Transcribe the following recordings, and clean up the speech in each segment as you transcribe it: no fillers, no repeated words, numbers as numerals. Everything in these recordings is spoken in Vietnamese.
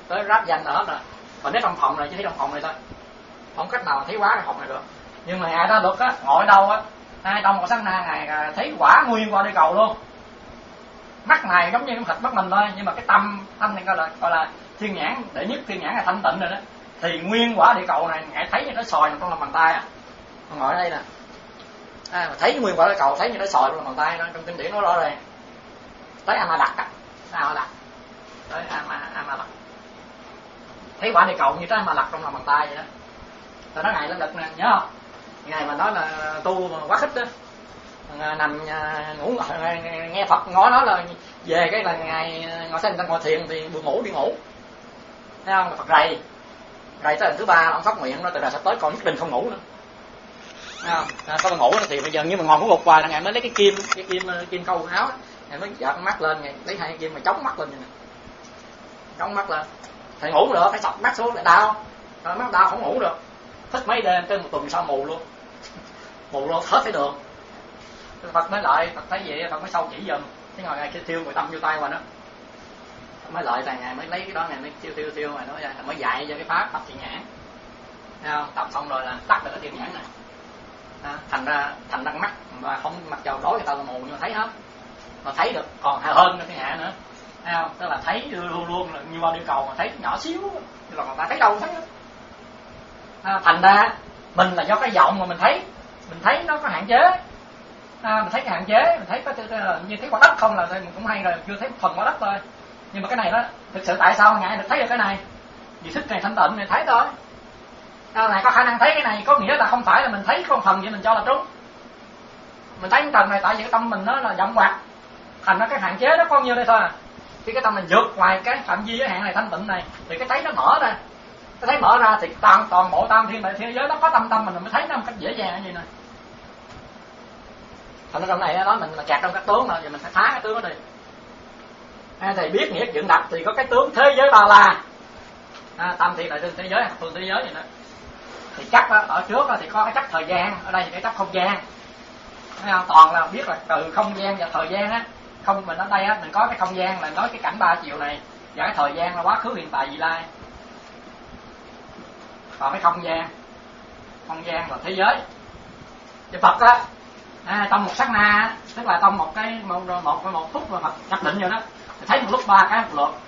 tới ráp danh là hết rồi. Còn nếu trong phòng này chỉ thấy trong phòng này thôi, không cách nào thấy quá cái phòng này được. Nhưng mà ngài ta được á, ngồi đâu á, trong một sát na ngài thấy quả nguyên qua địa cầu luôn. Mắt này giống như cái thịt mắt mình thôi, nhưng mà cái tâm này gọi là thiên nhãn đệ nhất, thiên nhãn là thanh tịnh rồi đó, thì nguyên quả địa cầu này ngài thấy như nó sòi trong lòng bàn tay à. Ngồi ở đây nè, thấy nguyên quả địa cầu thấy như nó sòi trong lòng bàn tay đó, trong kinh điển nó rõ ràng. Tới Amadak á, tới Amadak, thấy quả địa cầu như tới Amadak trong lòng bàn tay vậy đó. Rồi nói ngài lên lực nè, nhớ không? Ngài mà nói là tu mà quá khích đó, nằm ngủ nghe Phật nói là về cái là ngài ngồi xem người ta ngồi thiền thì buồn ngủ đi ngủ, thấy không? Phật rầy tới lần thứ 3 ông phát nguyện đó, từ giờ sắp tới còn nhất định không ngủ nữa, thấy không? Có ngủ thì bây giờ như mà ngồi ngủ gục hoài là ngài mới lấy cái kim câu quần áo, ngài mới giật mắt lên, ngài lấy hai kim mà chống mắt lên, chống mắt lên, thầy ngủ được phải sọc mắt xuống lại đau, rồi mắt đau không ngủ được, thức mấy đêm tới một tuần sau mù luôn hết thấy được. Phật mới lại, Phật thấy vậy Phật mới sâu chỉ giùm, cái ngồi ngài thiêu người tâm vô tay qua đó, mới lợi là ngài mới lấy cái đó, ngài mới thiêu mà nói mới dạy cho cái pháp tập thiện nhãn, thấy không? Tập xong rồi là tắt được cái thiện nhãn này, thành ra mắt mà không mặc dầu đối người ta là mù nhưng mà thấy hết, mà thấy được còn hơn cái hạ nữa, thấy không? Tức là thấy luôn là như bao địa cầu mà thấy nhỏ xíu, nhưng mà người ta thấy đâu cũng thấy hết. Thành ra mình là do cái vọng mà mình thấy nó có hạn chế, mình thấy cái hạn chế, mình thấy có như thấy quả đất không là mình cũng hay rồi, chưa thấy một phần quả đất thôi. Nhưng mà cái này đó thực sự tại sao ngài được thấy được cái này? Vì thức này thanh tịnh này thấy thôi. Này có khả năng thấy cái này có nghĩa là không phải là mình thấy có một phần vậy mình cho là trúng. Mình thấy cái tầng này tại vì cái tâm mình nó là vọng hoạt, thành ra cái hạn chế đó có nhiêu đây thôi à. Khi cái tâm mình vượt ngoài cái phạm vi giới hạn này thanh tịnh này thì cái thấy nó mở ra. Cái thấy mở ra thì toàn bộ tam thiên đại thế giới nó có tâm mình mới thấy nó một cách dễ dàng như vậy nè. Thành ra trong này nói mình là kẹt trong các tướng mà giờ mình phải phá cái tướng đó đi. Thầy biết nghĩa dựng đặt thì có cái tướng thế giới ba la, tam thiên đại thế giới, phương thế giới vậy đó. Thì chắc đó, ở trước đó thì có cái chắc thời gian, ở đây thì cái chắc không gian. Toàn là biết là từ không gian và thời gian á, không mình ở đây á mình có cái không gian là nói cái cảnh 3 chiều này, và cái thời gian là quá khứ hiện tại vị lai. Còn cái không gian là thế giới. Thì Phật á, trong một sát na, tức là trong một phút mà Phật nhập định rồi đó, thấy một lúc 3 cái một lượt,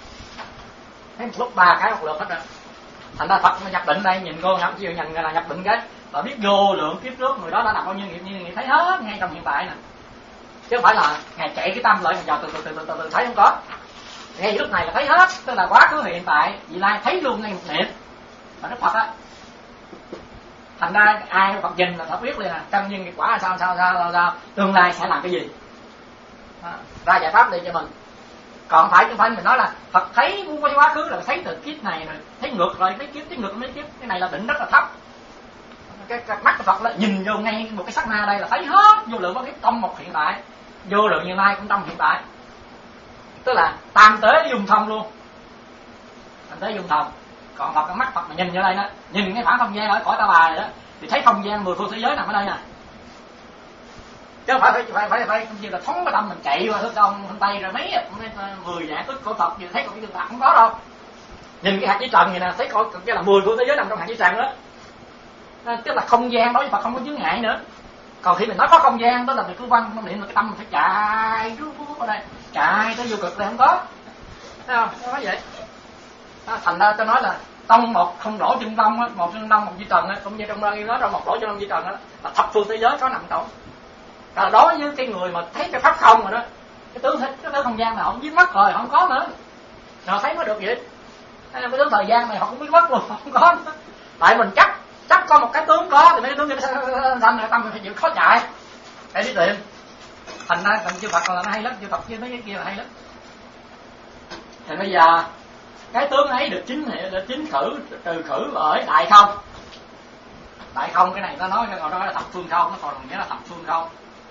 hết rồi. Thành ra Phật nhập định đây nhìn cô nhập chiều nhìn là nhập định cái là biết vô lượng kiếp trước người đó đã làm bao nhiêu nghiệp, như thấy hết ngay trong hiện tại nè, chứ không phải là ngày chạy cái tâm lại giờ từ thấy không có. Ngay lúc này là thấy hết, tức là quá khứ hiện tại vị lai thấy luôn ngay một niệm mà Đức Phật á. Thành ra ai Phật nhìn là Phật biết liền căn nhân nghiệp quả là sao tương lai sẽ làm cái gì, ra giải pháp đi cho mình. Còn không phải mình nói là Phật thấy quá khứ là thấy từ kiếp này rồi thấy ngược rồi mấy kiếp, cái này là định rất là thấp. Cái mắt của Phật là nhìn vô ngay một cái sát na đây là thấy hết vô lượng có cái trong một hiện tại, vô lượng như lai cũng trong hiện tại, tức là tam tế dùng thông luôn, tam tế dùng thông. Còn Phật cái mắt Phật mà nhìn vô đây đó, nhìn cái khoảng không gian ở cõi ta bà này đó thì thấy không gian 10 phương thế giới nằm ở đây nè, chứ không phải như là phóng cái tâm mình chạy qua hướng đông hướng tây rồi mấy 10 dạng tức của Phật vừa thấy còn cái dương Phật không có đâu. Nhìn cái hạt dưới trần vậy nè, thấy coi cái là 10 phương thế giới nằm trong hạt dưới trần đó, tức là không gian đối với Phật không có chướng ngại nữa. Còn khi mình nói có không gian đó là mình cứ văn tâm niệm là cái tâm mình phải chạy rút ở đây, chạy tới vô cực này không có, thấy không? Nó nói vậy. Thành ra tôi nói là tông một không đổ chân tông á, một chân tông một dưới trần á, cũng như trong đó trong một đổ chân tông dưới trần á là thập phương thế giới có nằm trong. Rồi đối với cái người mà thấy cái pháp không rồi đó, cái tướng không gian này họ không biết mất rồi, không có nữa, rồi thấy mới được vậy. Cái tướng thời gian này họ không biết mất luôn, không có nữa. Tại mình chắc có một cái tướng có thì mấy cái tướng kia thành này tâm mình phải chịu khó chạy để đi tìm. Thành ra chư Phật là nó hay lắm, chư Phật với mấy cái kia là hay lắm. Thì bây giờ cái tướng ấy được chính khử trừ khử ở đại không. Đại không cái này nó nói gọi đó là thập phương không, nó còn nghĩa là thập phương không.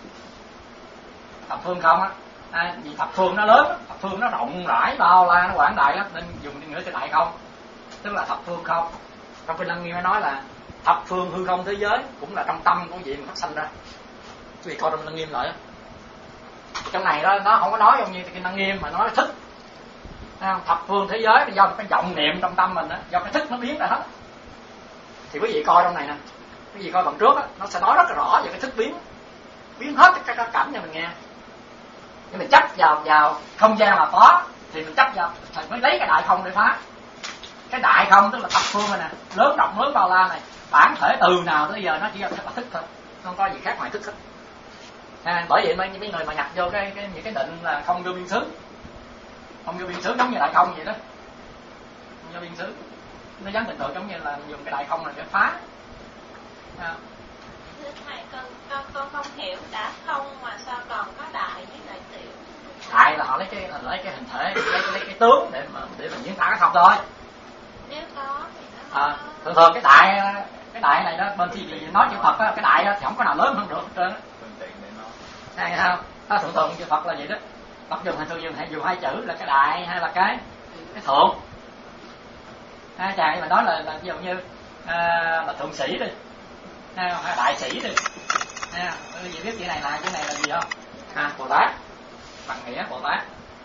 Thập phương không á, vì thập phương nó lớn, thập phương nó rộng rãi bao la, nó quảng đại lắm nên dùng nghĩa cái đại không, tức là thập phương không. Trong Kinh Lăng Nghiêm mới nói là thập phương hư không thế giới cũng là trong tâm của vị mà phát sanh ra. Vì coi trong Lăng Nghiêm lại trong này đó nó không có nói giống như Kinh Lăng Nghiêm mà nói thức. Thập phương thế giới là do cái vọng niệm trong tâm mình đó, do cái thức nó biến ra hết. Thì quý vị coi trong này nè, quý vị coi phần trước đó, nó sẽ nói rất là rõ về cái thức biến hết các cảnh cho mình nghe. Nếu mình chấp vào không gian là có thì mình chấp vào thì mới lấy cái đại không để phá. Cái đại không tức là thập phương này nè, lớn rộng lớn bao la này, bản thể từ nào tới giờ nó chỉ là thức thôi, không có gì khác ngoài thức hết. Bởi vậy mấy người mà nhập vô những cái định là không vô biên xứ, không vô biên xứ giống như đại không vậy đó, không vô biên xứ, nó giống tình tượng giống như là dùng cái đại không này để phá. Thưa thầy, con không hiểu đã không mà sao còn có đại với đại tiểu? Đại là họ lấy cái hình thể, lấy cái tướng để mà diễn tả cái không thôi. Nếu có thì nó thường cái đại này đó, bên khi vì nói chữ Phật đó, cái đại đó thì không có nào lớn hơn được hết trơn á. Thấy không? Thường chữ Phật là vậy đó. Phật dùng hai chữ là cái đại hay là cái thượng. Chàng mà nói là ví dụ như là thượng sĩ đi, hay đại sĩ đi. Quý vị biết chữ này là gì không? Bồ Tát, bằng nghĩa Bồ Tát.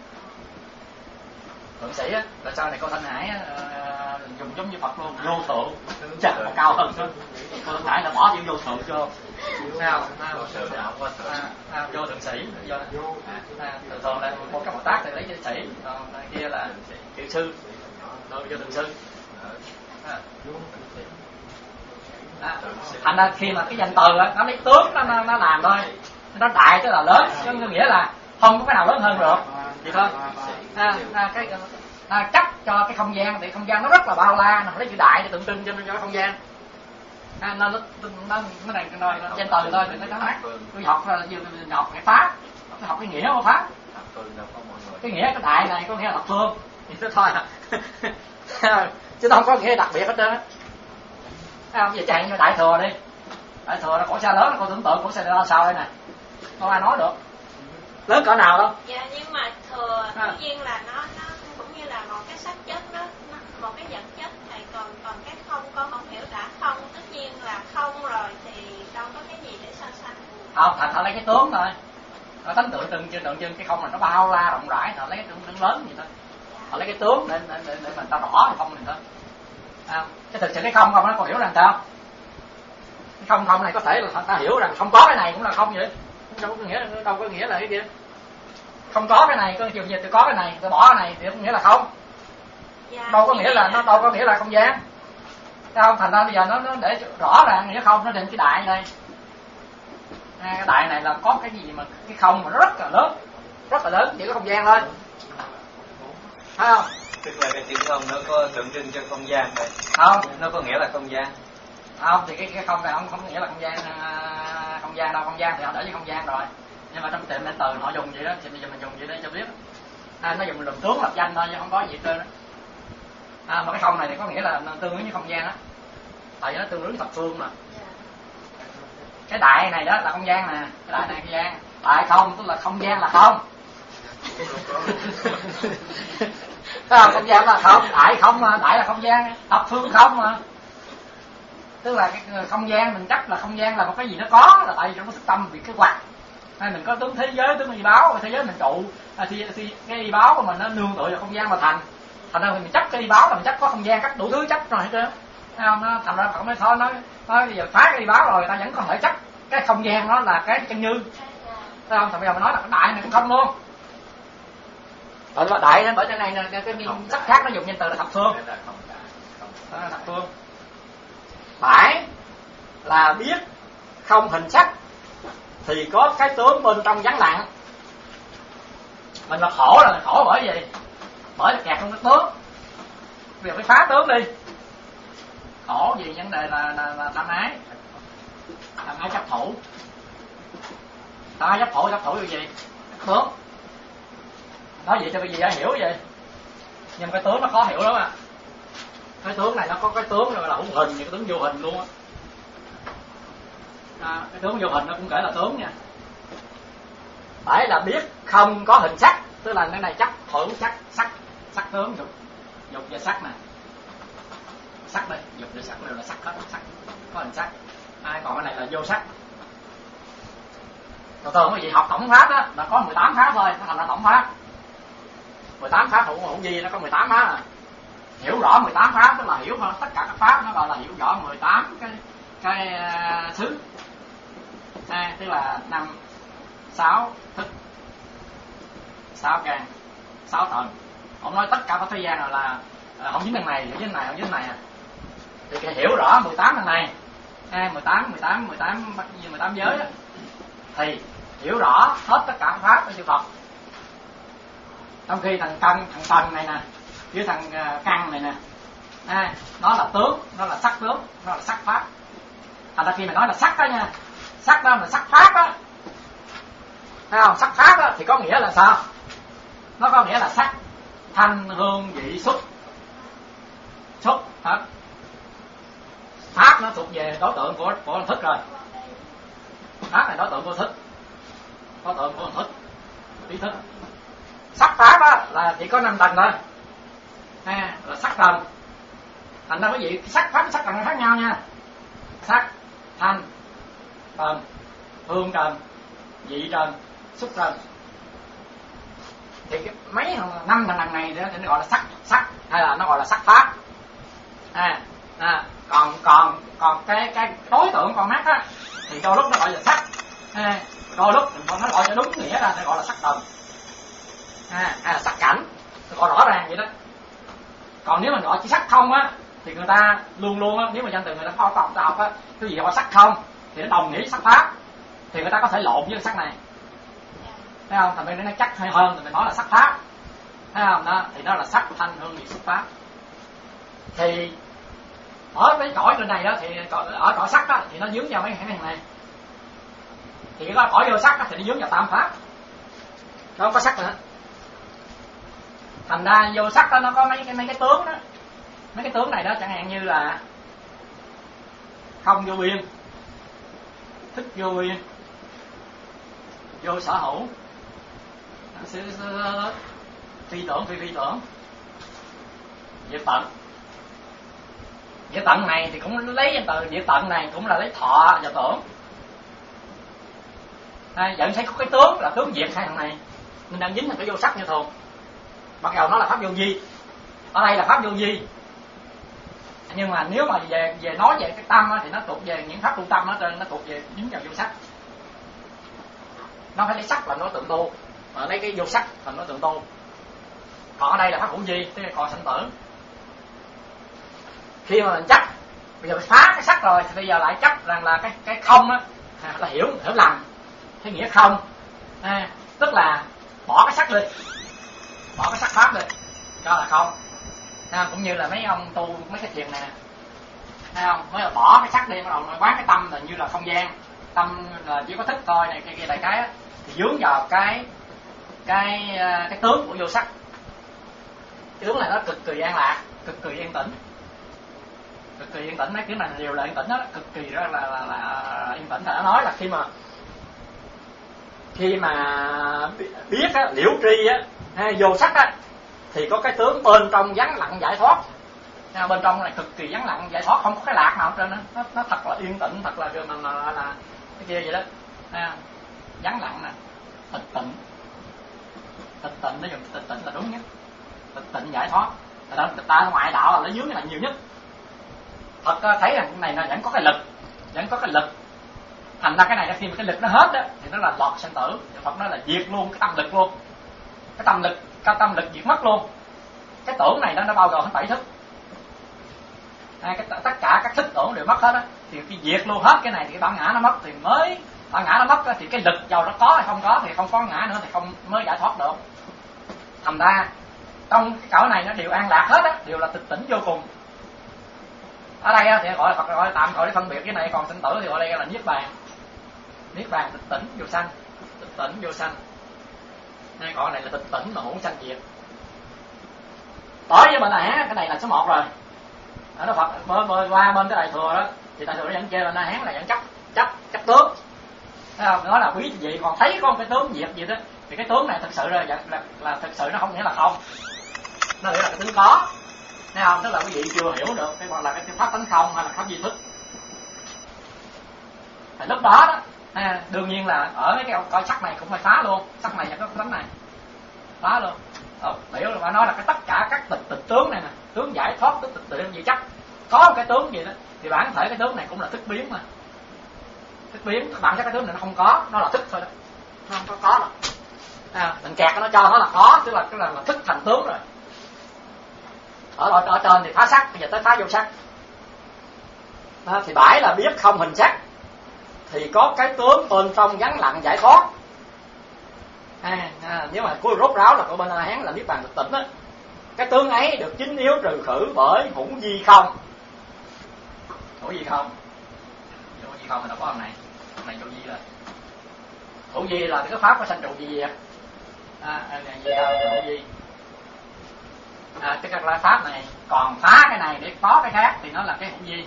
Thượng sĩ á, là sau này cô Thanh Hải dùng giống như Phật luôn, vô thượng, chắc là cao hơn nữa. Cô Thanh Hải là bỏ chữ vô thượng vô, vô thượng sĩ, thường là một cái Bồ Tát thì lấy chữ sĩ, còn kia là chữ sư, vô thượng sư. Thành ra khi mà cái danh từ á, nó lấy tướng nó làm thôi, nó đại tức là lớn, có nghĩa là không có cái nào lớn hơn được, vậy thôi. Chấp cho cái không gian thì không gian nó rất là bao la, nó lấy chữ đại để tượng trưng cho cái không gian. Nó này danh từ thôi thì nó nói tôi học là học cái phá, tôi học cái nghĩa của phá. Cái nghĩa cái đại này có nghĩa là thập phương thì nó thôi chứ nó không có nghĩa đặc biệt hết trơn á. Bây giờ chạy như đại thừa đi, đại thừa là cổ xe lớn, con tưởng tượng cổ xe ra sao đây nè, không ai nói được lớn cỡ nào đâu. Dạ, nhưng mà thừa tự nhiên là nó cũng như là một cái sắc chất, nó một cái vật chất thầy, còn cái không con không hiểu. Đã không tất nhiên là không rồi thì đâu có cái gì để so sánh. Không, thành họ lấy cái tướng thôi, nó tánh tượng trưng cái không là nó bao la rộng rãi, họ lấy cái tướng lớn vậy thôi. Họ lấy cái tướng để mình ta rõ cái không này thôi. Cái thực sự cái không nó còn hiểu rằng sao? Cái không này có thể là ta hiểu rằng không có cái này cũng là không vậy, đâu có nghĩa là cái kia. Không có cái này, có chiều dịch tôi có cái này, tôi bỏ cái này thì cũng nghĩa là không. Dạ, đâu có nghĩa là nó đâu có nghĩa là không gian. Thấy không? Thành ra bây giờ nó để rõ ràng nghĩa không, nó định cái đại này. Cái đại này là có cái gì mà cái không mà nó rất là lớn, chỉ có không gian thôi. Thấy không? Tức là cái chữ không nó có tượng trưng cho không gian rồi. Không, nó có nghĩa là không gian. Không, thì cái không này không có nghĩa là không gian đâu, không gian thì họ để với không gian rồi. Nhưng mà trong tiệm nên từ họ dùng vậy đó, thì bây giờ mình dùng vậy để cho biết. Nó dùng lùm tướng lập danh thôi chứ không có gì hết trơn á. Mà cái không này thì có nghĩa là tương ứng với không gian á, tại vì nó tương ứng với thập phương mà. Cái đại này đó là không gian nè, cái đại này không gian, đại không tức là không gian là không. Không gian là không, đại không mà, đại là không gian, thập phương không mà. Tức là cái không gian mình chấp là không gian là một cái gì nó có, là tại vì trong cái tâm vì cái hoạt. Hay mình có tướng thế giới, tướng y báo, thế giới mình trụ, thì cái y báo của mình nó nương tựa vào không gian mà thành ra mình chấp cái y báo là mình chấp có không gian, cách đủ thứ chấp rồi hết trơn. Thấy không? Nó thành ra Phật mới thôi nói bây giờ phá cái y báo rồi, người ta vẫn không thể chấp cái không gian đó là cái chân như. Thấy không? Thì bây giờ mình nói là cái đại này cũng không luôn. Đại nên bởi cái này cái sắc khác nó dùng danh từ là thập phương. Thập phương. Bãi là biết không hình sắc thì có cái tướng bên trong vắng lặng. Mình là khổ bởi gì? Bởi là kẹt trong cái tướng. Bây giờ phải phá tướng đi. Khổ gì vấn đề là tham ái chấp thủ. Tham ái chấp thủ là gì? Tướng. Nói vậy cho cái gì ai hiểu vậy? Nhưng cái tướng nó khó hiểu lắm à. Cái tướng này nó có cái tướng gọi là hữu hình, cái tướng vô hình luôn á. Cái tướng vô hình nó cũng kể là tướng nha. Phải là biết không có hình sắc, tức là cái này chấp thử sắc tướng dục và sắc nè. Sắc đây, dục và sắc đều là sắc hết, sắc có hình sắc. Còn cái này là vô sắc. Thường quý vị học tổng pháp đó là có 18 pháp thôi, nó thành ra tổng pháp. 18 pháp hữu vi nó có 18 pháp à. Hiểu rõ 18 pháp tức là hiểu tất cả các pháp, nó gọi là hiểu rõ 18 cái xứ. Tức là 5, 6 thức, 6 căn, 6 tầng. Ông nói tất cả các thế gian là không dính thằng này, không dính này, không dính này à. Thì cái hiểu rõ 18 thằng này, 18 giới đó, thì hiểu rõ hết tất cả các pháp của chư Phật. Trong khi thằng tầng này nè, với thằng căn này nè, nó là tướng, nó là sắc tướng, nó là sắc pháp. Thành ra khi mà nói là sắc đó nha, sắc đó là sắc pháp đó, thấy không? Sắc pháp đó thì có nghĩa là sao? Nó có nghĩa là sắc, thanh, hương, vị, xúc hết. Pháp nó thuộc về đối tượng của thức rồi. Pháp này đối tượng của thức, đối tượng của thức, ý thức. Sắc pháp á là chỉ có 5 tầng thôi, là sắc tầng. Thành ra quý vị sắc pháp sắc tầng khác nhau nha. Sắc, thanh tầng, hương trần, vị trần, xúc trần. Thì cái mấy 5 tầng này thì nó gọi là sắc hay là nó gọi là sắc pháp. Còn cái đối tượng con mắt á thì đôi lúc nó gọi là sắc, đôi lúc nó gọi cho đúng nghĩa ra nó gọi là sắc tầng, hay là sắc cảnh, nó gọi rõ ràng vậy đó. Còn nếu mà gọi chỉ sắc không á thì người ta luôn luôn á, nếu mà danh từ người ta khoa học á, cái gì gọi sắc không thì nó đồng nghĩa sắc pháp, thì người ta có thể lộn với sắc này, thấy không? Thành ra nó chắc hay hơn thì mình nói là sắc pháp, thấy không? Đó thì nó là sắc, thanh, hương, vị, xúc, pháp. Thì ở cái cõi bên này đó thì ở cõi sắc đó thì nó dướng vào mấy cái này, thì cái cõi vô sắc đó thì nó dướng vào tam pháp, nó không có sắc nữa. Thành ra vô sắc đó nó có mấy cái tướng đó, mấy cái tướng này đó chẳng hạn như là không vô biên, thức vô biên, vô sở hữu, phi tưởng, phi tưởng, diệt tận. Diệt tận này thì cũng lấy từ diệt tận này cũng là lấy thọ và tưởng. Vẫn thấy có cái tướng là tướng diệt hai thằng này, mình đang dính thành cái vô sắc như thường. Mặc dù nó là pháp vô vi, ở đây là pháp vô vi, nhưng mà nếu mà về nói về cái tâm thì nó thuộc về những pháp tu tâm đó, trên nó thuộc về dính vào vô sắc. Nó phải lấy sắc là nó tượng tu, mà lấy cái vô sắc thành nó tượng tu. Còn ở đây là pháp hữu vi, tức là còn sanh tử. Khi mà mình chấp, bây giờ mình phá cái sắc rồi thì bây giờ lại chấp rằng là cái không á, là hiểu lầm cái nghĩa không, tức là bỏ cái sắc đi, bỏ cái sắc pháp đi, cho là không. Cũng như là mấy ông tu mấy cái thiền này, thấy không? Mới là bỏ cái sắc đi, bắt đầu quán cái tâm là như là không gian, tâm là chỉ có thức thôi này kia đại cái á, thì dướng vào cái tướng của vô sắc. Cái tướng này nó cực kỳ an lạc, cực kỳ yên tĩnh, cực kỳ yên tĩnh. Mấy cái này đều là yên tĩnh đó, cực kỳ đó là yên tĩnh. Là nó nói là khi mà biết á, liễu tri á, vô sắc á, thì có cái tướng bên trong vắng lặng giải thoát. Bên trong này cực kỳ vắng lặng giải thoát, không có cái lạc nào trên đó. Nó thật là yên tĩnh, thật là cái kia vậy đó. Vắng lặng nè, tịch tịnh, nó dùng tịch tịnh là đúng nhất, tịch tịnh giải thoát. Ta ngoại đạo là lấy dưới cái này nhiều nhất. Thật thấy rằng cái này nó vẫn có cái lực, thành ra cái này khi mà cái lực nó hết á thì nó là lọt sanh tử. Phật nói là diệt luôn cái tâm lực luôn, cái tâm lực diệt mất luôn. Cái tưởng này nó bao gồm hết 7 thức, tất cả các thức tưởng đều mất hết á, thì khi diệt luôn hết cái này thì cái bản ngã nó mất, thì mới bản ngã nó mất á, thì cái lực dầu nó có hay không có thì không có ngã nữa thì không mới giải thoát được. Thành ra trong cái cõi này nó đều an lạc hết á, đều là tịch tỉnh vô cùng. Ở đây á, thì gọi là Phật gọi là tạm gọi để phân biệt cái này, còn sinh tử thì gọi đây là niết bàn, tịch tỉnh vô sanh, tịch tỉnh vô sanh. Đây gọi này là tịch tỉnh mà hữu sanh diệt. Đối với mình là cái này là số 1 rồi. Ở đó Phật bơi qua bên cái đại thừa đó, thì đại thừa nó vẫn kêu là Na Hán là vẫn chấp tướng. Thấy không? Nói là quý vị còn thấy có một cái tướng diệt gì đó, thì cái tướng này thực sự là thực sự nó không nghĩa là không, nó nghĩa là cái tướng có. Thấy không? Tức là quý vị chưa hiểu được cái gọi là cái pháp tánh không hay là pháp duy thức. Thì lúc đó đó, đương nhiên là ở mấy cái cõi sắc này cũng phải phá luôn, sắc này và cái tánh này phá luôn. biểu là nói là cái tất cả các tịch tướng này nè, tướng giải thoát, tướng tịch tự gì chắc có một cái tướng gì đó thì bản thể cái tướng này cũng là thức biến mà. Thức biến bản chất cái tướng này nó không có, nó là thức thôi đó, nó không có đâu. Mình kẹt nó cho nó là có, tức là thức thành tướng rồi. Ở trên thì phá sắc, bây giờ tới phá vô sắc. Đó, thì bãi là biết không hình sắc, thì có cái tướng tên trong vắng lặng giải thoát. Nếu mà cuối rốt ráo là của bên A Hán là niết bàn thực tịnh á, cái tướng ấy được chính yếu trừ khử bởi hữu vi không. Hữu vi không, hữu vi không mình đâu có hôm này vô vi rồi. Hữu vi là cái pháp của sanh trụ gì vậy? Hữu vi. Cái các pháp này còn phá cái này để có cái khác thì nó là cái hữu vi.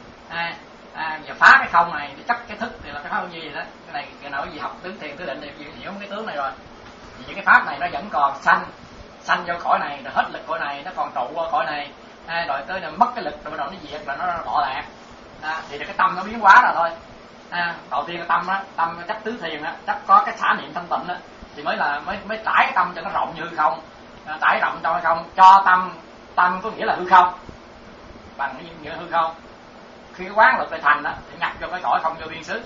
Giờ phá cái không này để chấp cái thức thì là cái pháp hữu vi đó. Cái này cái nào gì học tướng thiền tứ định thì hiểu cái tướng này rồi. Vì những cái pháp này nó vẫn còn sanh vô cõi này, rồi hết lực cõi này, nó còn trụ qua cõi này, rồi tới mất cái lực rồi nó diệt là nó bỏ lạc. Thì cái tâm nó biến hóa rồi thôi. Đầu tiên cái tâm đó, tâm chấp tứ thiền đó, chấp có cái xả niệm thanh tịnh đó, thì mới trải cái tâm cho nó rộng như hư không, trải rộng trong hư không, cho tâm có nghĩa là hư không, bằng cái như hư không. Khi cái quán lực lại thành đó, thì nhập vô cái cõi không vô biên xứ.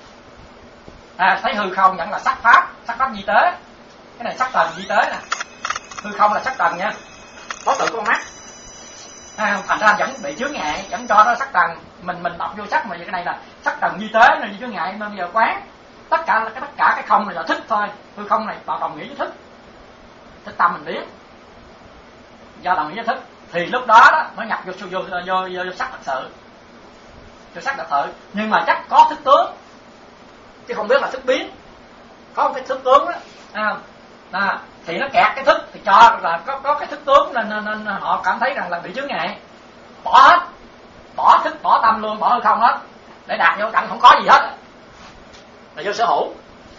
Thấy hư không vẫn là sắc pháp di tế. Cái này sắc tầng di tế nè, hư không là sắc tầng nha, có tự con mắt. Thành ra vẫn bị chướng ngại, vẫn cho nó sắc tầng. Mình đọc vô sắc mà cái này là sắc tầng di tế này, chướng ngại. Mà bây giờ quán tất cả cái không này là thức thôi, hư không này vào đồng nghĩa với thức tâm mình biết, do đồng nghĩa với thức, thì lúc đó nó nhập vô sắc thật sự, vô sắc thật sự. Nhưng mà chắc có thức tướng chứ không biết là thức biến. Có một cái thức tướng đó, thì nó kẹt cái thức thì cho là có cái thức tướng nên họ cảm thấy rằng là bị chướng ngại, bỏ hết, bỏ thức, bỏ tâm luôn, bỏ hư không hết để đạt vô cảnh không có gì hết, là vô sở hữu.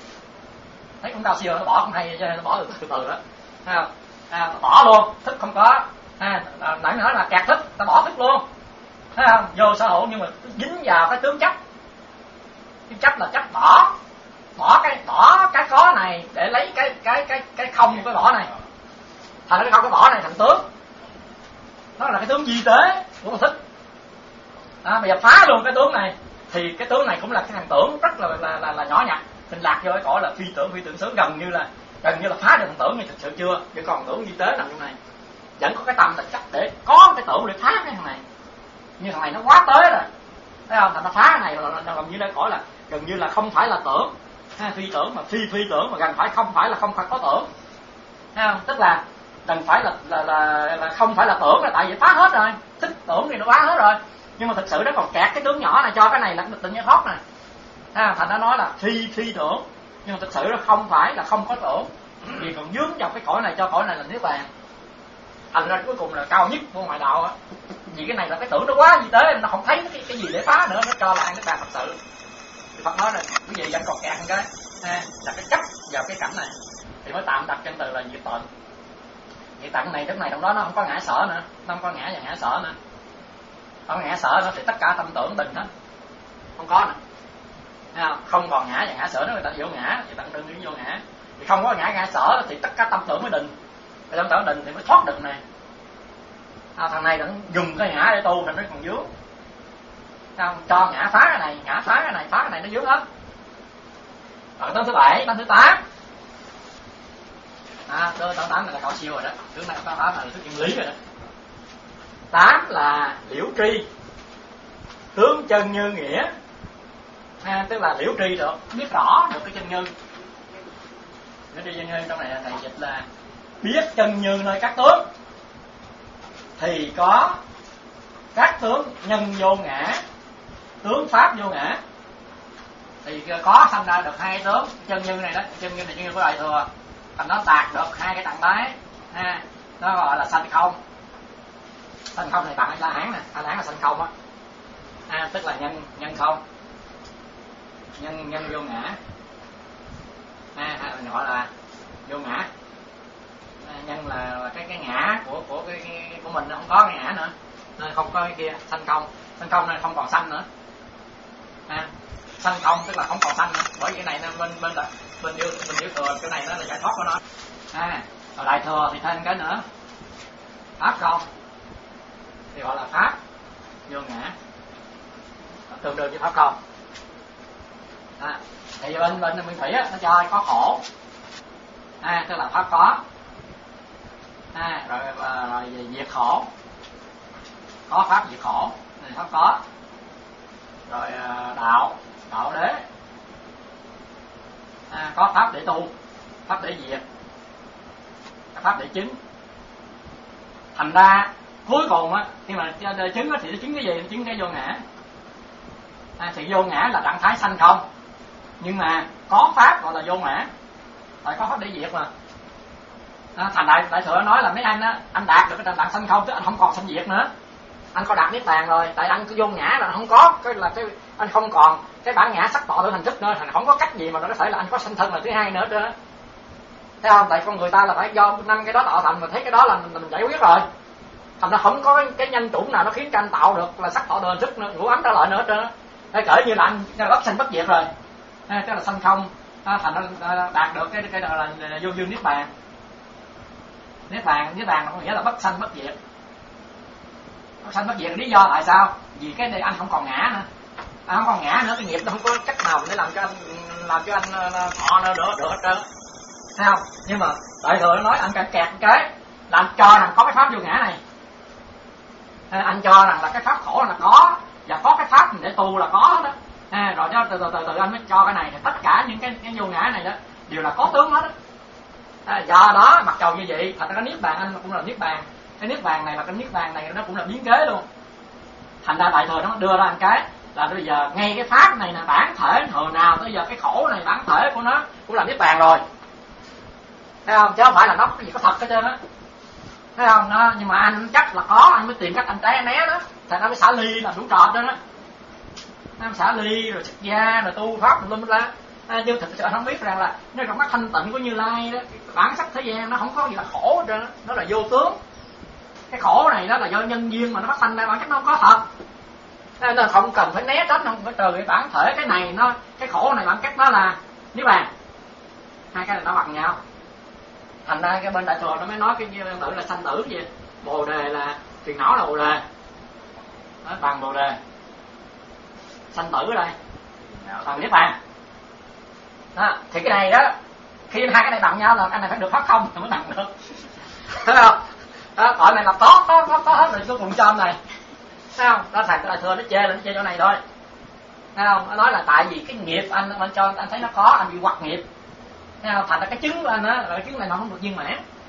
Thấy cũng cao siêu, nó bỏ cũng hay, nó bỏ từ từ đó, thấy không? Bỏ luôn, thức không có. Nãy nói là kẹt thức, ta bỏ thức luôn, thấy không? Vô sở hữu nhưng mà dính vào cái tướng chấp. Cái chấp là chấp bỏ cái có này để lấy cái không, cái bỏ này. Thành cái không, cái bỏ này thành tướng. Nó là cái tướng di tế của một thức. Bây giờ phá luôn cái tướng này thì cái tướng này cũng là cái thằng tưởng rất là nhỏ nhặt. Mình lạc vô cái cõi là phi tưởng xứ, gần như là phá được thằng tưởng, nhưng thực sự chưa, chứ còn tưởng di tế nằm trong này. Vẫn có cái tâm là chắc để có cái tưởng để phá cái thằng này. Nhưng thằng này nó quá tới rồi, thấy không? Thành nó phá cái này là gần như đây cõi là gần như là không phải là tưởng, phi tưởng mà phi tưởng, mà gần phải không phải là không phải có tưởng, thấy không? Tức là gần phải là không phải là tưởng, là tại vì phá hết rồi, thức tưởng thì nó phá hết rồi. Nhưng mà thực sự nó còn kẹt cái tướng nhỏ này, cho cái này là cái tịnh giải thoát này. Thành nó nói là phi tưởng, nhưng mà thực sự nó không phải là không có tưởng, vì còn dướng vào cái cõi này, cho cõi này là niết bàn. Thành ra cuối cùng là cao nhất của ngoại đạo á. Vì cái này là cái tưởng nó quá gì tế, nó không thấy cái gì để phá nữa, nó cho là niết bàn thật sự. Thì Phật nói là quý vị vẫn còn kẹt một cái, là cái chấp vào cái cảnh này, thì mới tạm đặt chân từ là diệt tận. Diệt tận này, lúc này trong đó nó không có ngã sở nữa, nó không có ngã và ngã sở nữa. Không ngã sở nữa thì tất cả tâm tưởng định hết, không có nữa. Không còn ngã và ngã sở nữa, người ta vô ngã thì tận đừng đi vô ngã. Thì không có ngã sở thì tất cả tâm tưởng mới định. Thì tâm tưởng định thì mới thoát định này. Thằng này nó dùng cái ngã để tu thì nó còn vướng. Cho ngã phá cái này, phá cái này nó vướng hết. Rồi tới thứ 7, tới thứ 8. Tới 8 là cao siêu rồi đó. Thứ này 8 là thứ chân lý rồi đó. 8 là liễu tri, tướng chân như nghĩa. Tức là liễu tri được, biết rõ được cái chân như. Liễu tri chân như trong này thầy dịch là biết chân như nơi các tướng, thì có các tướng nhân vô ngã, tướng pháp vô ngã. Thì có sinh ra được hai tướng chân như này đó, chân như này chân như của đại thừa, thành nó tạc được hai cái trạng thái, nó gọi là sanh không. Sanh không này bằng A La Hán nè, A La Hán là sanh không á, tức là nhân không, nhân vô ngã, gọi là vô ngã. Nhân là cái ngã của mình, nó không có cái ngã nữa, nên không có cái kia. Sanh không này không còn sanh nữa. Sanh không tức là không còn sanh nữa, bởi vì cái này bên yêu thừa cái này nó là giải thoát của nó. Ở Đại Thừa thì thêm cái nữa, pháp không thì gọi là pháp vô ngã, tương đương với pháp không. Thì bên nguyên thủy á, nó cho có khổ, tức là pháp có, rồi diệt khổ, có pháp diệt khổ thì pháp có, rồi đạo đế, có pháp để tu, pháp để diệt, pháp để chứng. Thành ra cuối cùng á, khi mà chứng á, thì nó chứng cái gì? Nó chứng cái vô ngã. Thì vô ngã là trạng thái sanh không, nhưng mà có pháp gọi là vô ngã, tại có pháp để diệt mà. Thành Đại Thừa nói là mấy anh á, anh đạt được cái trạng thái sanh không, chứ anh không còn sanh diệt nữa, anh có đạt niết bàn rồi. Tại anh cứ vô ngã là không có cái anh không còn cái bản ngã sắc thọ tưởng hành thức nữa, thành không có cách gì mà nó có thể là anh có sanh thân là thứ hai nữa nữa. Thấy không? Tại con người ta là phải do 5 cái đó tạo thành, mà thấy cái đó là mình giải quyết rồi, thành ra không có cái nhân chủng nào nó khiến cho anh tạo được là sắc thọ tưởng hành thức nữa, ngũ ấm trở lại nữa nữa. Cỡ như là anh bất sanh bất diệt rồi, cái là sanh không, thành ra đạt được cái là vô dương niết bàn. Niết bàn nó có nghĩa là bất sanh bất diệt. Bất sanh bất diệt lý do tại sao? Vì cái này anh không còn ngã nữa, anh không còn ngã nữa, cái nghiệp nó không có cách nào để làm cho anh thọ nữa được hết trơn. Thấy không? Nhưng mà Đại Thừa nó nói anh kẹt cái là anh cho rằng có cái pháp vô ngã này, anh cho rằng là cái pháp khổ là có, và có cái pháp để tu là có đó. Rồi đó từ anh mới cho cái này, thì tất cả những cái vô ngã này đó đều là có tướng hết đó. Do đó mặc dầu như vậy, thật ra cái niết bàn anh cũng là niết bàn. Cái niết bàn này là cái niết bàn này nó cũng là biến kế luôn. Thành ra Đại Thừa nó đưa ra một cái là bây giờ ngay cái pháp này là bản thể hồi nào tới giờ cái khổ này bản thể của nó cũng là niết bàn rồi. Thấy không? Chứ không phải là nó cái gì có thật hết trơn á. Thấy không? Nó, nhưng mà anh chắc là có, anh mới tìm cách anh né đó. Thành ra mới xả ly là đủ trò đó. Anh xả ly rồi xuất gia rồi tu pháp luôn ra. Nhưng thực sự anh không biết rằng là nó trong mắt thanh tịnh của Như Lai đó, bản sắc thế gian nó không có gì là khổ hết trơn, nó là vô tướng. Cái khổ này đó là do nhân duyên mà nó phát sanh ra, bản chất nó không có thật. Nên là không cần phải né tránh, không phải từ cái bản thể cái này nó, cái khổ này bản chất nó là niết bàn. Hai cái này nó bằng nhau. Thành ra cái bên Đại Thừa nó mới nói cái tự là sanh tử gì, bồ đề là phiền não là bồ đề, đó, bằng bồ đề. Sanh tử ở đây bằng niết bàn. Đó, thì cái này đó, khi hai cái này bằng nhau là anh này phải được pháp không thì mới bằng được. Thấy không? Đó, gọi này là có hết rồi cuối cùng cho ông này. Thấy không? Đó thằng Đại Thừa nó chê chỗ này thôi. Thấy không? Nó nói là tại vì cái nghiệp anh cho anh thấy nó có, anh bị hoặc nghiệp. Thấy không? Thành ra cái chứng của anh á, là cái chứng này nó không được viên mãn.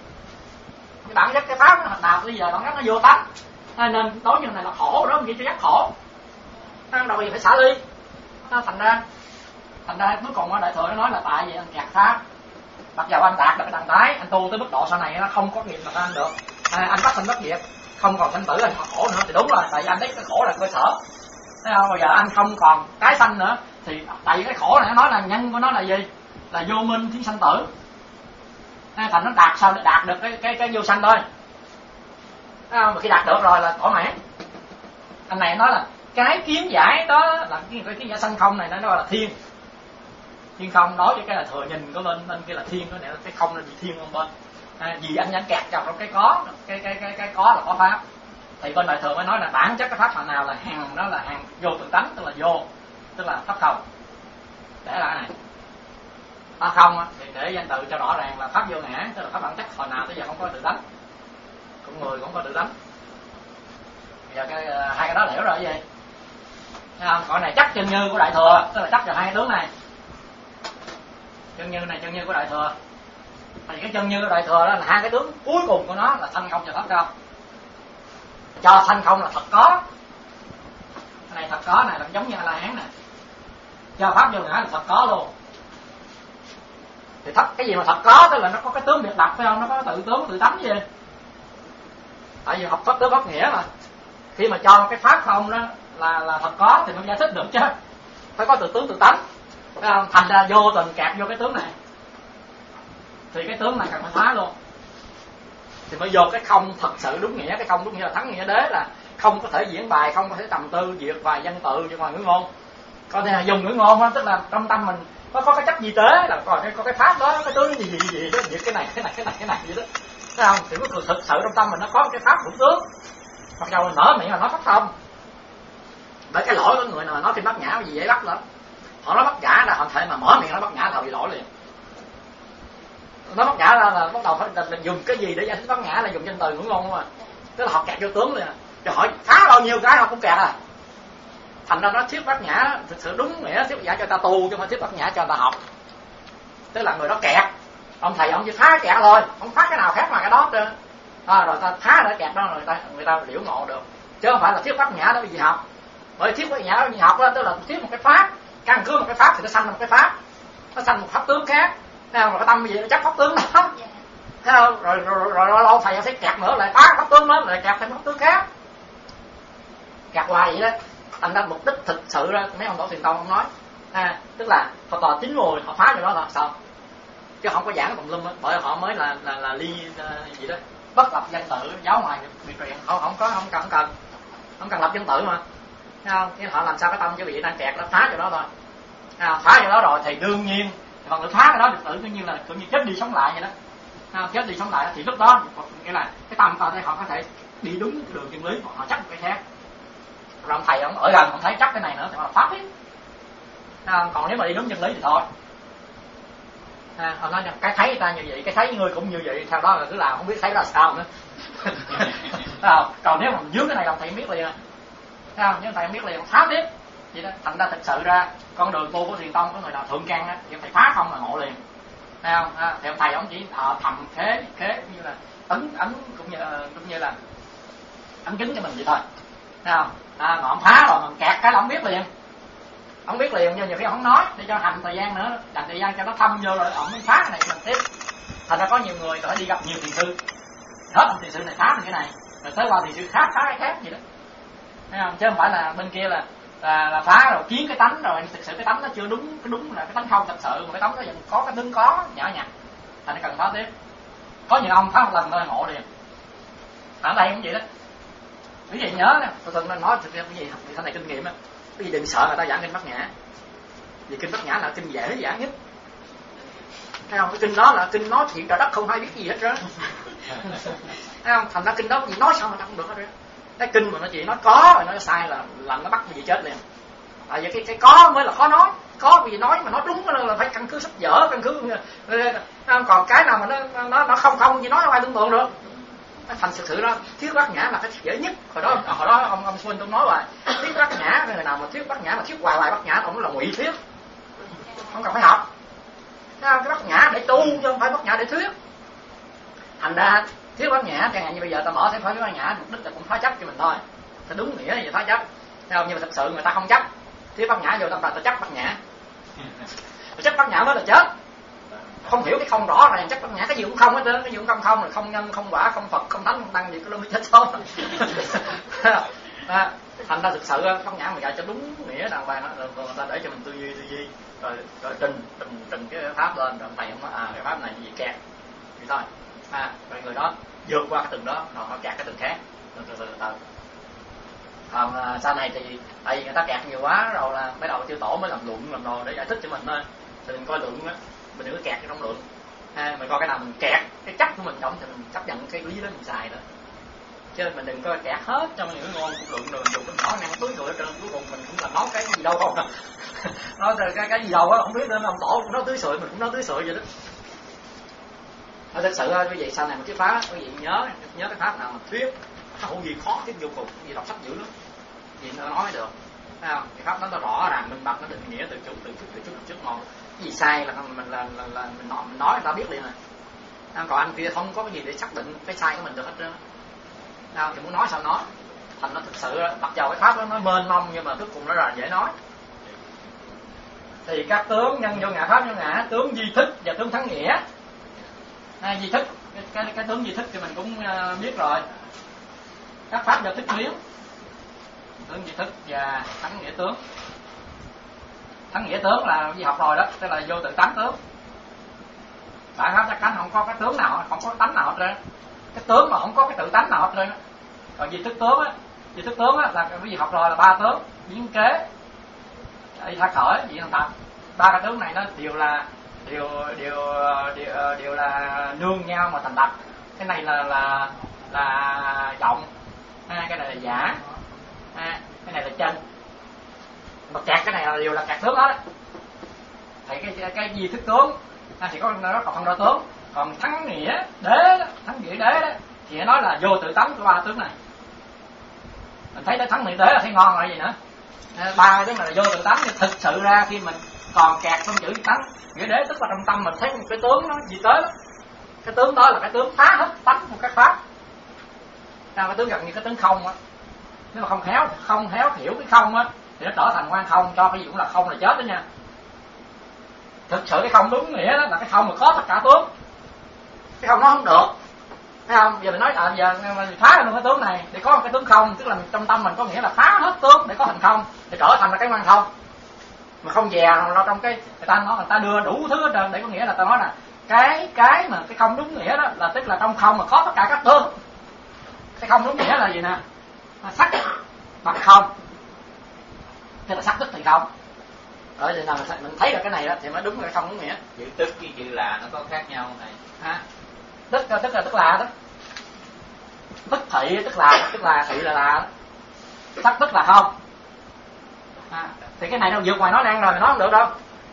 Cái bản chất cái pháp nó đạt bây giờ bản chất nó vô tánh. Nên đối với này là khổ đó, nghĩ cho giác khổ. Đâu vì phải xả ly. Thành ra cuối cùng Đại Thừa nó nói là tại vì anh kẹt pháp. Mặc dù anh đạt được cái trạng thái, anh tu tới mức độ sau này nó không có nghiệp mà anh được. Anh bắt sanh bất diệt, không còn sanh tử, anh còn khổ nữa thì đúng rồi, tại vì anh thấy cái khổ là cơ sở. Thấy không? Bây giờ anh không còn cái sanh nữa thì tại vì cái khổ này nó nói là nhân của nó là gì? Là vô minh thiên sanh tử. Thành nó đạt được cái vô sanh thôi. Thấy không? Mà khi đạt được rồi là thỏa mãn. Anh này nói là cái kiến giải đó là cái kiến giải sanh không này nó gọi là thiên. Thiên không nói với cái là thừa nhìn của bên kia là thiên, cái này là cái không là bị thiên không bên. Vì anh kẹt vào trong cái có, cái có là có pháp. Thì bên Đại Thừa mới nói là bản chất cái pháp hàng nào là hàng đó là hàng vô tự tánh, tức là vô, tức là pháp không. Để là cái này. Pháp không thì để danh từ cho rõ ràng là pháp vô ngã, tức là pháp bản chất hồi nào tới giờ không có tự tánh. Cũng người cũng có tự tánh. Bây giờ hai cái đó lẻo rồi cái gì? Thấy không? Còn này chắc chân như của Đại Thừa, tức là chắc vào hai cái tướng này. Chân như này chân như của Đại Thừa. Thì cái chân như của Đại Thừa đó là hai cái tướng cuối cùng của nó là sanh không và pháp không. Cho sanh không là thật có. Cái này thật có này là giống như A La Hán nè. Cho pháp vô ngã là thật có luôn. Thì cái gì mà thật có tức là nó có cái tướng biệt đặc phải không? Nó có tự tướng tự tánh gì. Tại vì học pháp tướng pháp nghĩa mà. Khi mà cho cái pháp không đó là thật có thì nó giải thích được chứ. Phải có tự tướng tự tánh. Phải không? Thành ra vô tình kẹt vô cái tướng này. Thì cái tướng này cần phải phá luôn. Thì mới vô cái không thật sự đúng nghĩa. Cái không đúng nghĩa là thắng nghĩa đế, là không có thể diễn bài, không có thể trầm tư diệt vài văn tự cho ngoài ngữ ngôn. Có thể là dùng ngữ ngôn đó, tức là trong tâm mình có cái chấp di tế là có cái pháp đó, cái tướng gì đó, cái này vậy đó, thấy không? Thì có thực sự trong tâm mình nó có cái pháp hữu tướng, mặc dù mình mở miệng là nói pháp không. Bởi cái lỗi của người nào nói kinh Bát Nhã gì dễ bắt lắm, họ nói Bát Nhã là họ thể mà mở miệng nói Bát Nhã là bị lỗi liền. Nói Bát Nhã là bắt đầu phải dùng cái gì để giải thích Bát Nhã, là dùng danh từ ngữ ngôn mà, tức là họ kẹt vô tướng liền, cho hỏi phá bao nhiêu cái họ cũng kẹt à. Thành ra nó thuyết Bát Nhã thực sự đúng nghĩa thuyết Bát Nhã cho ta tu, chứ không phải thuyết Bát Nhã cho ta học. Tức là người đó kẹt, ông thầy ông chỉ phá kẹt thôi, không phá cái nào khác mà cái đó trơn. Rồi ta phá được kẹt đó rồi người ta liễu ngộ được, chứ không phải là thuyết Bát Nhã đó bị gì học. Bởi thuyết Bát Nhã đó bị học đó, tức là thuyết một cái pháp, căn cứ một cái pháp thì nó sanh một cái pháp, nó sanh một pháp tướng khác, thấy không? Rồi cái tâm gì nó chắc pháp tướng đó, thấy không? Rồi lâu thầy sẽ kẹt nữa lại phá pháp tướng đó, lại kẹt thêm pháp tướng khác, kẹt hoài vậy đó. Thành ra mục đích thực sự ra mấy ông Tổ Thiền Tông ông nói, tức là họ tòa 9 người họ phá cho đó là sao, chứ không có giảng tùm lum á, bởi họ mới là gì đó, bất lập danh tự giáo ngoài bị truyền, không cần lập danh tự mà, thấy không? Thế họ làm sao cái tâm cho vị đang kẹt nó phá cho đó thôi, phá cho đó rồi thì đương nhiên còn người phá cái đó được tự nhiên là cũng như chết đi sống lại vậy đó, chết đi sống lại thì lúc đó nghĩa là cái tâm ta đây họ có thể đi đúng cái đường chân lý, họ chắc một cái khác. Rồi ông thầy ông ở gần ông thấy chắc cái này nữa thì họ pháp hết, còn nếu mà đi đúng chân lý thì thôi. Họ nói cái thấy ta như vậy, cái thấy người cũng như vậy, sau đó là cứ làm không biết thấy là sao nữa. Còn nếu mà dưới cái này ông thầy biết liền, nếu thầy không biết liền phá tiếp vậy đó. Thành ra thực sự ra con đường tu của Thiền Tông có người nào thượng căn á thì thầy phá không là ngộ liền, thấy không? Thì ông thầy ông chỉ thầm khế như là ấn cũng như là ấn chứng cho mình vậy thôi, thấy không? Mà ông phá rồi mình kẹt cái là ông biết liền, nhưng nhiều khi ông không nói để cho hành thời gian nữa, dành thời gian cho nó thâm vô rồi ông mới phá cái này mình tiếp. Thành ra có nhiều người phải đi gặp nhiều thiền sư, hết ông thiền sư này phá cái này, rồi tới qua thiền sư khác phá cái khác vậy đó, thấy không? Chứ không phải là bên kia là phá rồi kiến cái tánh rồi thực sự cái tánh nó chưa đúng là cái tánh không thật sự, mà cái tánh nó vẫn có cái đứng có nhỏ nhặt, thành ra cần phá tiếp. Có nhiều ông phá một lần thôi ngộ liền. Ở đây cũng vậy đó. Quý vị nhớ nè, tôi từng nói thực ra cái gì thì sau này kinh nghiệm á, quý vị đừng sợ người ta giảng kinh Bát Nhã, vì kinh Bát Nhã là kinh dễ giảng nhất, thấy không? Cái kinh đó là kinh nói chuyện trời đất không ai biết gì hết trơn, thấy không? Thành ra kinh đó gì nói sao mà ta không được hết trơn. Cái kinh mà nó chỉ nói có rồi nói sai là nó bắt cái gì chết liền. Tại vì cái có mới là khó nói, có vì nói mà nói đúng là phải căn cứ sách vở, căn cứ còn cái nào mà nó không gì nói ai tưởng tượng được. Thành thực sự đó thuyết Bát Nhã là cái dễ nhất. Hồi đó ông Xuân tôi nói là thuyết Bát Nhã, người nào mà thuyết Bát Nhã mà thuyết hoài Bát Nhã ông là ngụy thuyết, không cần phải học. Cái Bát Nhã để tu chứ không phải Bát Nhã để thuyết. Thành ra thuyết Bát Nhã chẳng hạn như bây giờ ta mở thế phải Bát Nhã mục đích là cũng phá chấp cho mình thôi, ta đúng nghĩa là phá chấp, thấy không? Nhưng mà thật sự người ta không chấp, thuyết Bát Nhã vô tâm ta chấp Bát Nhã, chấp Bát Nhã mới là chết. Không hiểu cái không rõ ràng chắc Bát Nhã cái gì cũng không hết trơn, cái gì cũng không là không nhân không quả không Phật không thánh không tăng gì cái mới chết thôi. Thành ra thực sự Bát Nhã mà dạy cho đúng nghĩa đàng hoàng đó, rồi người ta để cho mình tư duy rồi trình cái pháp lên, rồi thầy không nói cái pháp này gì kẹt thì thôi, rồi người đó vượt qua cái từng đó rồi họ kẹt cái từng khác từ từ. Còn sau này thì tại vì người ta kẹt nhiều quá rồi là bắt đầu chư tổ mới làm luận làm đồ để giải thích cho mình thôi. Thì mình coi luận á, mình đừng có kẹt trong luận, mình coi cái nào mình kẹt cái chấp của mình trong thì mình chấp nhận cái lý đó mình xài đó, chứ mình đừng có kẹt hết trong những cái ngôn luận rồi dùng cái nói năng túi rồi hết trơn, cuối cùng mình cũng là nói cái gì đâu không, nói cái gì đâu á không biết nên ông tổ cũng nói tưới sưởi mình cũng nói tưới sưởi vậy đó. Thật sự quý vị sau này mình thuyết pháp quý vị nhớ cái pháp nào mà thuyết nó không gì khó thuyết vô cùng, gì đọc sách dữ lắm, gì nó nói được, thấy không? Cái pháp nó rõ ràng minh bạch, nó định nghĩa từ chút một, cái gì sai là mình nói người ta biết liền rồi. Còn anh kia không có cái gì để xác định cái sai của mình được hết trơn, thì muốn nói sao nói. Thành nó thực sự mặc dầu cái pháp đó nó mênh mông nhưng mà cuối cùng nó là dễ nói. Thì các tướng nhân vô ngã pháp vô ngã, tướng di thức và tướng thắng nghĩa. Di thức cái tướng di thức thì mình cũng biết rồi, các pháp do thức miếng, tướng di thức và thắng nghĩa tướng. Thắng nghĩa tướng là gì học rồi đó, tức là vô tự tánh tướng. Tại pháp chắc chắn không có cái tướng nào, không có tánh nào hết trơn. Cái tướng mà không có cái tự tánh nào hết trơn. Còn di thức tướng á là cái gì học rồi là ba tướng: biến kế, tha khởi, vị thành tập. ba cái tướng này nó đều là nương nhau mà thành lập. Cái này là vọng, cái này là giả, cái này là chân. Mà kẹt cái này là đều là kẹt tướng đó. Thì cái di thức tướng thì có nó còn không ra tướng. Còn thắng nghĩa đế đó, thắng nghĩa đế đó thì nói là vô tự tánh của ba tướng này. Mình thấy tới thắng nghĩa đế là thấy ngon rồi gì nữa. Ba tướng này là vô tự tánh, nhưng thực sự ra khi mình còn kẹt trong chữ tánh nghĩa đế, tức là trong tâm mình thấy một cái tướng nó gì tới đó. Cái tướng đó là cái tướng phá hết tánh một cái pháp. Cái tướng gần như cái tướng không á. Nếu mà không khéo hiểu cái không á thì nó trở thành ngoan không, cho cái gì cũng là không là chết đó nha. Thực sự cái không đúng nghĩa đó là cái không mà có tất cả tướng. Cái không nó không được, thấy không? Giờ mình nói giờ mình phá luôn cái tướng này để có một cái tướng không, tức là trong tâm mình có nghĩa là phá hết tướng để có thành không, để trở thành là cái ngoan không. Mà không dè lo trong cái người ta đưa đủ thứ hết trơn, để có nghĩa là ta nói là cái mà cái không đúng nghĩa đó là tức là trong không mà có tất cả các tướng. Cái không đúng nghĩa là gì nè? Sắc bằng không, tức là sắc tức thì không. Ở đây nào mình thấy được cái này đó thì mới đúng là không đúng nghĩa. Chữ tức với chữ là nó có khác nhau này. Tức là đó. Tức thị tức là thị là sắc tức là không. Thì cái này đâu vượt ngoài nó đang rồi, nói không được đâu.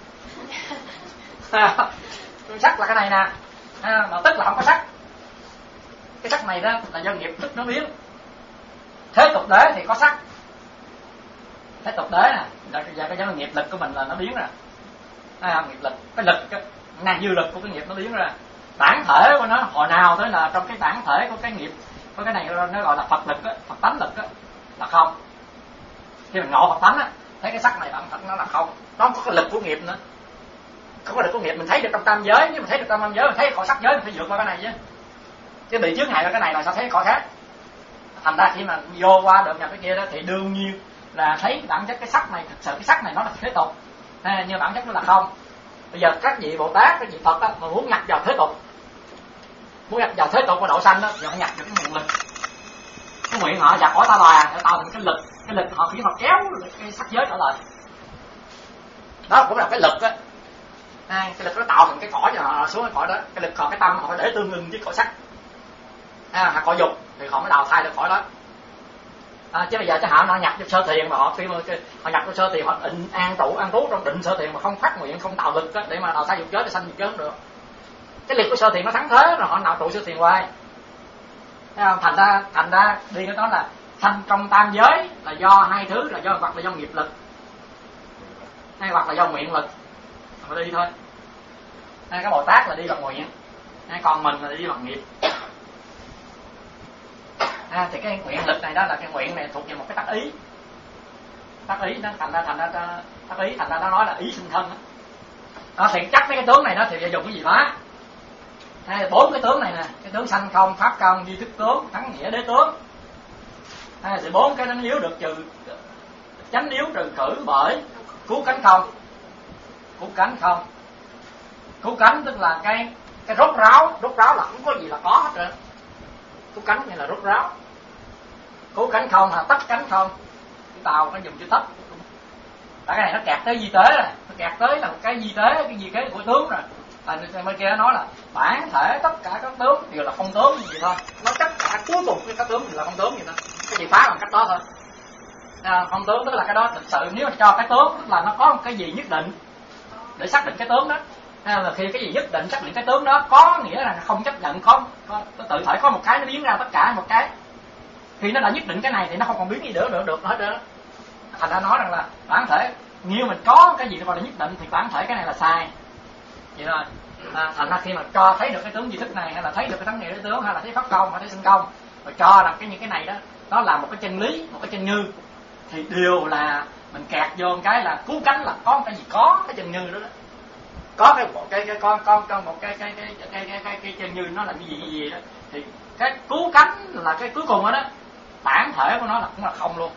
Sắc là cái này nè, mà tức là không có sắc. Cái sắc này đó là do nghiệp tức nó biến. Thế tục đế thì có sắc. Thế tục đế nè, giờ cái do nghiệp lực của mình là nó biến ra. Nghiệp lực, cái lực, cái dư lực của cái nghiệp nó biến ra. Bản thể của nó hồi nào tới là trong cái bản thể của cái nghiệp, có cái này nó gọi là Phật lực á, Phật tánh lực á, là không. Khi mình ngộ Phật tánh á, thấy cái sắc này bản thân nó là không, nó không có cái lực của nghiệp nữa. Không có lực của nghiệp mình thấy được trong tam giới, nhưng mà thấy được trong tam giới mình thấy khỏi sắc giới mình phải vượt qua cái này chứ. Chứ bị chướng ngại là cái này là sao thấy khỏi khác. Thành ra khi mà vô qua được nhập cái kia đó thì đương nhiên là thấy bản chất cái sắc này, thực sự cái sắc này nó là thế tục, nhưng bản chất nó là không. Bây giờ các vị Bồ Tát, các vị Phật đó, mà muốn nhập vào thế tục, muốn nhập vào thế tục của độ sanh đó, thì họ nhập vào cái nguồn lực. Cái nguyện họ dạt khỏi ta bà để tạo thành cái lực họ khiến họ kéo cái sắc giới trở lại. Đó cũng là cái lực á. Cái lực nó tạo thành cái cõi cho họ xuống cái cõi đó. Cái lực họ, cái tâm họ để tương ưng với cõi sắc. Hoặc cõi dục thì họ mới đào thai được cõi đó. Chứ bây giờ họ nhập cho sơ thiền mà họ khi mà họ nhập cho sơ thiền họ định an trú trong định sơ thiền mà không phát nguyện, không tạo lực đó, để mà đào thai dục giới để sanh dục giới không được. Cái liệt của sơ thiền nó thắng thế rồi họ nào trụ sơ thiền hoài. Thành ra đi cái đó là sanh trong tam giới là do hai thứ, là hoặc là do nghiệp lực, hay hoặc là do nguyện lực mà đi thôi. Cái Bồ Tát là đi bằng nguyện, còn mình là đi bằng nghiệp. Thì cái nguyện lực này đó là cái nguyện này thuộc về một cái tác ý nó thành ra nó nói là ý sinh thân đó. Thì chắc mấy cái tướng này nó thì dùng cái gì phá? Bốn cái tướng này nè, cái tướng sanh không, pháp không, duy thức tướng, thắng nghĩa đế tướng. Thì bốn cái nó yếu được trừ chánh yếu trừ cử bởi cứu cánh không. Cứu cánh tức là cái rốt ráo là không có gì là có hết trơn. Cứu cánh này là rốt ráo. Cứu cánh không là tách cánh không. Cái Tàu nó dùng chữ tách. Cái này nó kẹt tới di tế rồi, nó kẹt tới là một cái di tế, cái di kế của tướng rồi. Bên kia nói là bản thể tất cả các tướng đều là không tướng như vậy thôi. Nó tất cả cuối cùng các tướng đều là không tướng vậy thôi. Cái gì phá bằng cách đó thôi. Không tướng tức là cái đó thực sự nếu mà cho cái tướng tức là nó có một cái gì nhất định để xác định cái tướng đó. Là khi cái gì nhất định xác định cái tướng đó có nghĩa là không chấp nhận có tự thể có một cái nó biến ra tất cả một cái. Khi nó đã nhất định cái này thì nó không còn biến gì được hết nữa. Thành ra nói rằng là bản thể nếu mình có cái gì gọi là nhất định thì bản thể cái này là sai vậy thôi. Thành ra khi mà cho thấy được cái tướng duy thức này, hay là thấy được cái thắng nghĩa cái tướng, hay là thấy pháp công, hay thấy sinh công, và cho rằng những cái này đó nó là một cái chân lý, một cái chân như, thì đều là mình kẹt vô một cái là cứu cánh là có một cái gì có cái chân như đó, có cái chân như nó là cái gì đó, thì cái cứu cánh là cái cuối cùng đó, bản thể của nó là cũng là không luôn.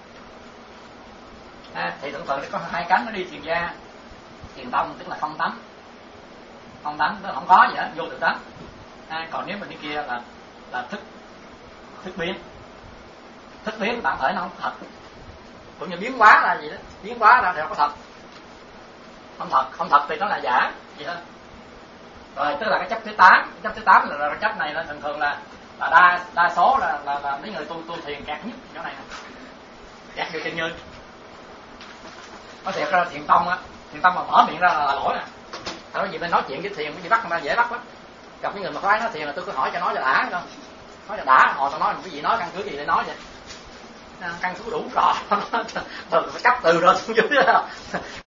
Thì tưởng tượng có hai cánh nó đi thiền gia, thiền tông tức là không tánh, tức là không có gì hết, vô tự tánh. Còn nếu mình đi kia là thức biến bản thể nó không thật, cũng như biến hóa là gì đó, biến hóa ra đều có thật. không thật thì nó là giả vậy thôi. Rồi tức là cái chấp thứ 8, chấp thứ 8 là cái chấp này là thường thường là đa số là mấy người tu thiền kẹt nhất chỗ này nè, kẹt vô chân như. Có thiệt ra thiền tông mà mở miệng ra là lỗi nè. Thôi gì bên nói chuyện với thiền cái gì bắt mà dễ bắt lắm. Gặp những người mà khoái nói thiền là tôi cứ hỏi cho nói cho đã không, nói cho đã, họ tao nói cái gì nói căn cứ gì để nói vậy, căn cứ đủ rồi, cấp từ rồi xuống dưới đó.